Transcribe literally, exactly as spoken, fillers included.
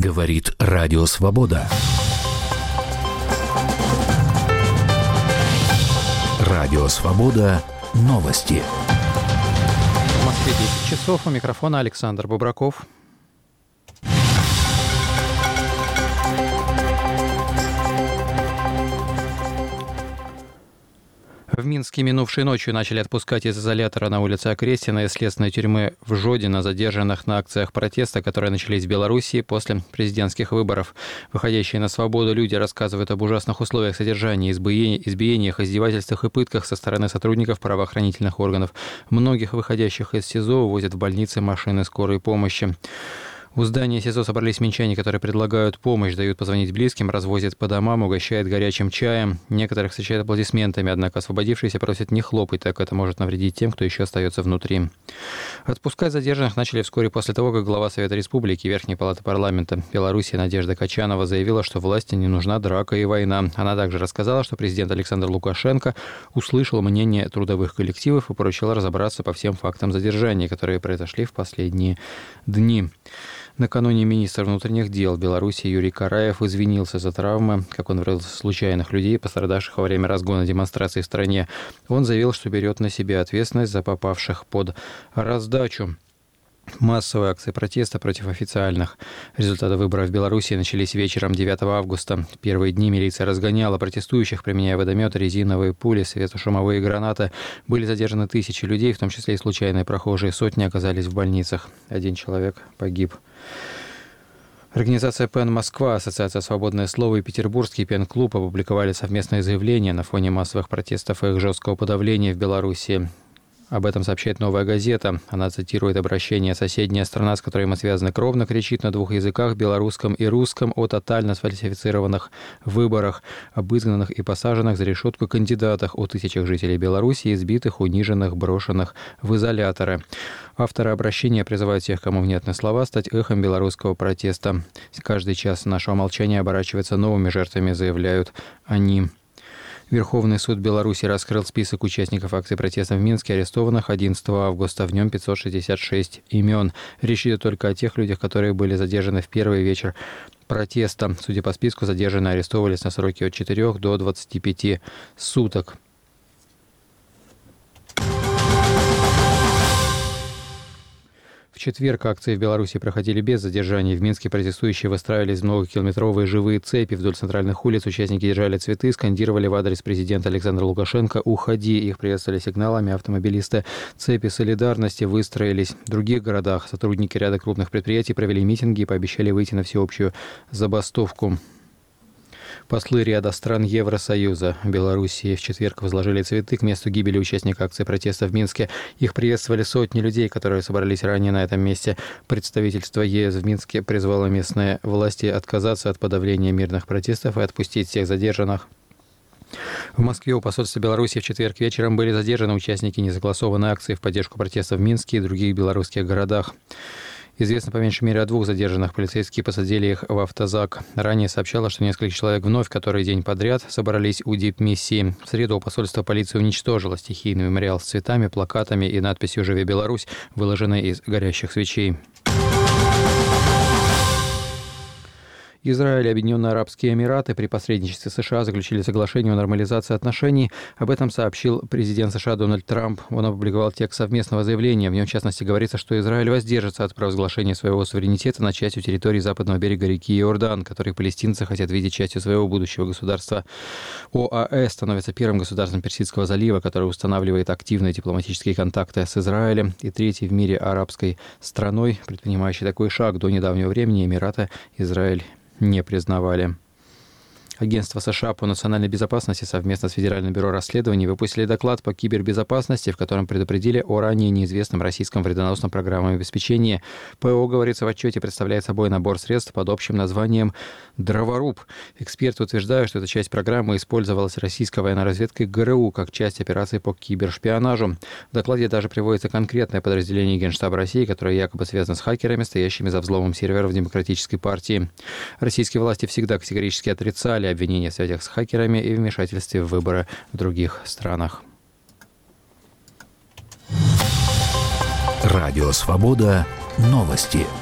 Говорит Радио Свобода. Радио Свобода. Новости. В Москве десять часов. У микрофона Александр Бубраков. В Минске минувшей ночью начали отпускать из изолятора на улице Окрестина и следственной тюрьмы в Жодино задержанных на акциях протеста, которые начались в Белоруссии после президентских выборов. Выходящие на свободу люди рассказывают об ужасных условиях содержания, избиениях, издевательствах и пытках со стороны сотрудников правоохранительных органов. Многих выходящих из СИЗО увозят в больницы машины скорой помощи. У здания СИЗО собрались минчане, которые предлагают помощь, дают позвонить близким, развозят по домам, угощают горячим чаем. Некоторых встречают аплодисментами, однако освободившиеся просят не хлопать, так это может навредить тем, кто еще остается внутри. Отпускать задержанных начали вскоре после того, как глава Совета Республики Верхней Палаты Парламента Беларуси Надежда Качанова заявила, что власти не нужна драка и война. Она также рассказала, что президент Александр Лукашенко услышал мнение трудовых коллективов и поручил разобраться по всем фактам задержания, которые произошли в последние дни. Накануне министр внутренних дел Беларуси Юрий Караев извинился за травмы, как он выразился, случайных людей, пострадавших во время разгона демонстраций в стране. Он заявил, что берет на себя ответственность за попавших под раздачу. Массовые акции протеста против официальных результатов выборов в Беларуси начались вечером девятого августа. В первые дни милиция разгоняла протестующих, применяя водометы, резиновые пули, светошумовые гранаты. Были задержаны тысячи людей, в том числе и случайные прохожие. Сотни оказались в больницах. Один человек погиб. Организация ПЕН Москва, Ассоциация «Свободное слово» и Петербургский пен-клуб опубликовали совместное заявление на фоне массовых протестов и их жесткого подавления в Беларуси. Об этом сообщает «Новая газета». Она цитирует обращение: «Соседняя страна, с которой мы связаны кровно, кричит на двух языках, белорусском и русском, о тотально сфальсифицированных выборах, об изгнанных и посаженных за решетку кандидатах, о тысячах жителей Беларуси, избитых, униженных, брошенных в изоляторы». Авторы обращения призывают всех, кому внятны слова, стать эхом белорусского протеста. Каждый час нашего молчания оборачивается новыми жертвами, заявляют они. Верховный суд Беларуси раскрыл список участников акции протеста в Минске, арестованных одиннадцатого августа. В нем пятьсот шестьдесят шесть имен. Речь идет только о тех людях, которые были задержаны в первый вечер протеста. Судя по списку, задержанные арестовывались на сроки от четырёх до двадцати пяти суток. В четверг акции в Беларуси проходили без задержаний. В Минске протестующие выстраивались в многокилометровые живые цепи вдоль центральных улиц. Участники держали цветы, скандировали в адрес президента Александра Лукашенко «Уходи!». Их приветствовали сигналами автомобилисты. Цепи солидарности выстроились в других городах. Сотрудники ряда крупных предприятий провели митинги и пообещали выйти на всеобщую забастовку. Послы ряда стран Евросоюза в Белоруссии в четверг возложили цветы к месту гибели участника акции протеста в Минске. Их приветствовали сотни людей, которые собрались ранее на этом месте. Представительство ЕС в Минске призвало местные власти отказаться от подавления мирных протестов и отпустить всех задержанных. В Москве у посольства Беларуси в четверг вечером были задержаны участники несогласованной акции в поддержку протеста в Минске и других белорусских городах. Известно по меньшей мере о двух задержанных. Полицейские посадили их в автозак. Ранее сообщалось, что несколько человек вновь который день подряд собрались у дипмиссии. В среду посольство полиции уничтожило стихийный мемориал с цветами, плакатами и надписью «Живи Беларусь», выложенной из горящих свечей. Израиль и Объединенные Арабские Эмираты при посредничестве США заключили соглашение о нормализации отношений. Об этом сообщил президент США Дональд Трамп. Он опубликовал текст совместного заявления. В нем, в частности, говорится, что Израиль воздержится от провозглашения своего суверенитета над частью территории западного берега реки Иордан, который палестинцы хотят видеть частью своего будущего государства. ОАЭ становится первым государством Персидского залива, который устанавливает активные дипломатические контакты с Израилем, и третьей в мире арабской страной, предпринимающей такой шаг. До недавнего времени Эмираты Израиль не признавали. Агентство США по национальной безопасности совместно с Федеральным бюро расследований выпустили доклад по кибербезопасности, в котором предупредили о ранее неизвестном российском вредоносном программном обеспечении. ПО, говорится в отчете, представляет собой набор средств под общим названием «Дроворуб». Эксперты утверждают, что эта часть программы использовалась российской военной разведкой ГРУ как часть операции по кибершпионажу. В докладе даже приводится конкретное подразделение Генштаба России, которое якобы связано с хакерами, стоящими за взломом серверов Демократической партии. Российские власти всегда категорически отрицали обвинения в связях с хакерами и вмешательстве в выборы в других странах. Радио Свобода. Новости.